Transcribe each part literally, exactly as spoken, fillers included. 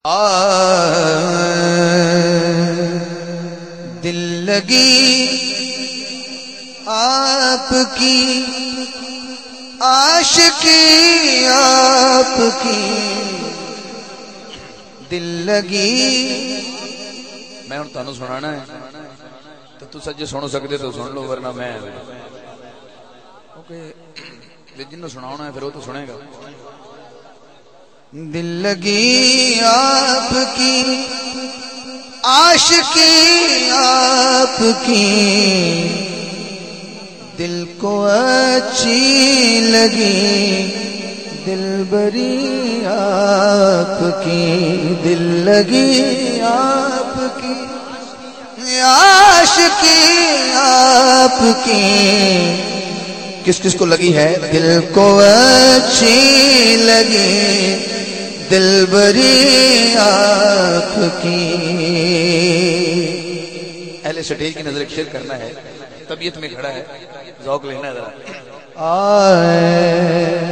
دل لگی آپ کی عاشقی آپ کی دل لگی میں ہوں تانوں سنانا ہے تو تو سجے سن سکتے تو سن لو ورنہ میں کیونکہ جنوں سنانا ہے پھر وہ تو سنے گا. دل لگی آپ کی عاشقی آپ کی دل کو اچھی لگی دل بری آپ کی دل لگی آپ کی عاشقی آپ کی کس کس کو لگی ہے؟ دل کو اچھی لگی دل بری آپ کی. اہل سٹیج کی نظر ایک شیر کرنا ہے، طبیعت میں کھڑا ہے، ذوق لینا ہے ذرا. آئے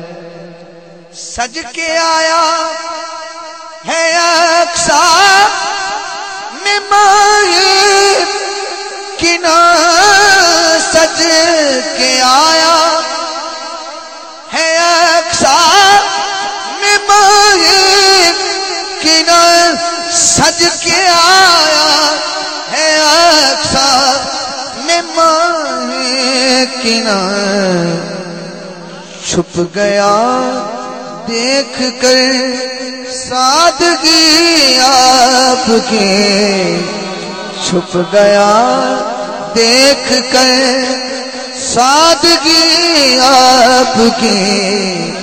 سج کے آیا ہے اقصا میں ماہی کنا سج کے آیا ہے اقصا میں ماہی کنا سج کے آیا ہے اقصا میں ماہی کنا چھپ گیا دیکھ کر سادگی آپ کے چھپ گیا دیکھ کر سادگی آپ کی.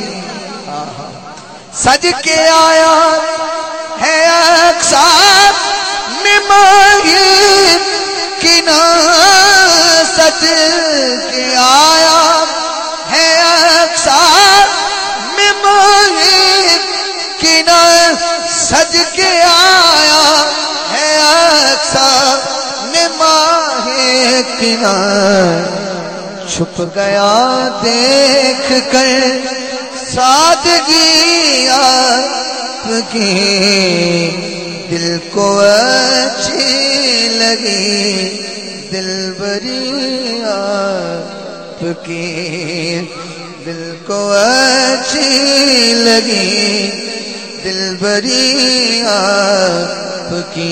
سج کے آیا ہے اقصا میں ماہی کنا سج کے آیا ہے اقصا میں ماہی کنا سج کے آیا ہے اقصا میں ماہی کنا چھپ گیا دیکھ کر سادگی آپ کی دل کو اچھی لگی دل بری آپ کی دل کو اچھی لگی دل بری آپ کی.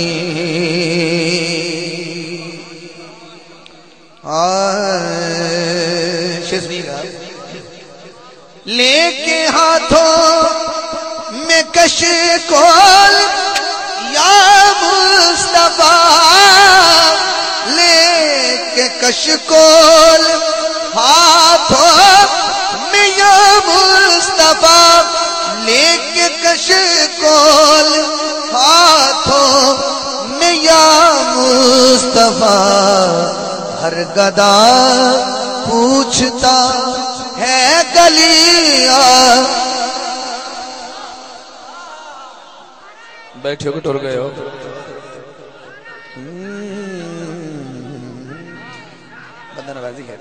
لے کے ہاتھوں میں کش کول یا مصطفیٰ لے کے کش کول ہاتھوں میں یا مصطفیٰ لے کے کش کول ہاتھوں میں یا مصطفیٰ ہر گدا پوچھتا ہے گلیا. بیٹھے ہو ٹر گئے ہو. بندہ ناراضی ہے.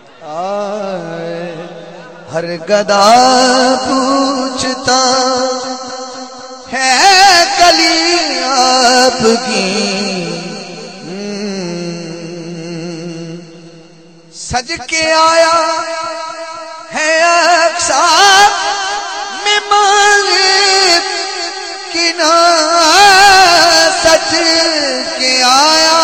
ہر گدا پوچھتا ہے گلی آپ کی سج کے آیا ہے اقصا میں ماہی کنا سج کے آیا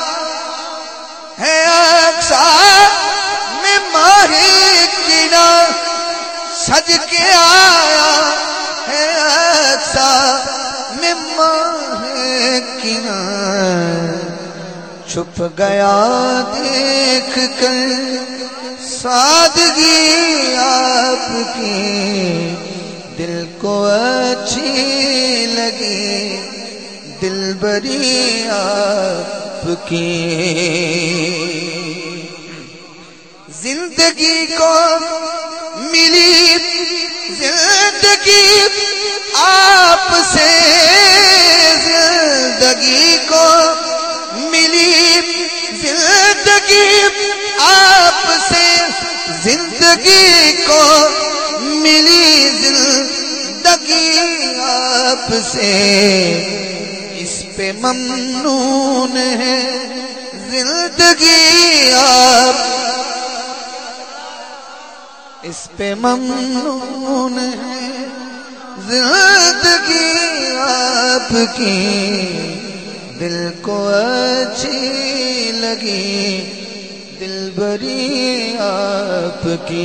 ہے اقصا میں ماہی کنا سج کے آیا ہے اقصا میں ماہی کنا چھپ گیا دیکھ کر سادگی آپ کی دل کو اچھی لگی دل بری آپ کی. زندگی کو ملی زندگی آپ سے زندگی کو ملی زندگی آپ سے زندگی کو ملی زندگی زندگی آپ سے اس پہ ممنون ہے، زندگی آپ اس پہ ممنون ہے، زندگی آپ کی دل کو اچھی لگی، دل بری آپ کی۔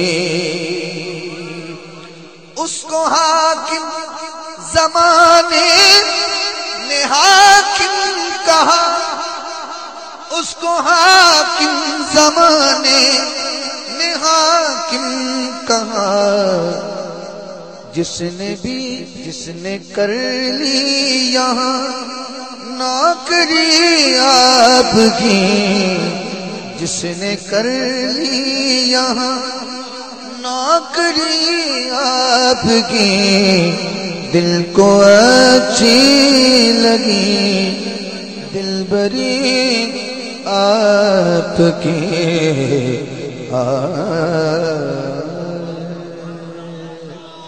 اس کو حاکم زمانے نے حاکم کہا، اس کو حاکم زمانے نے حاکم کہا، جس نے بھی جس نے کر لی یہاں نوکری آپ کی، جس نے کر لی یہاں نوکری آپ کی، دل کو اچھی لگی، دل بری آپ کی۔ آ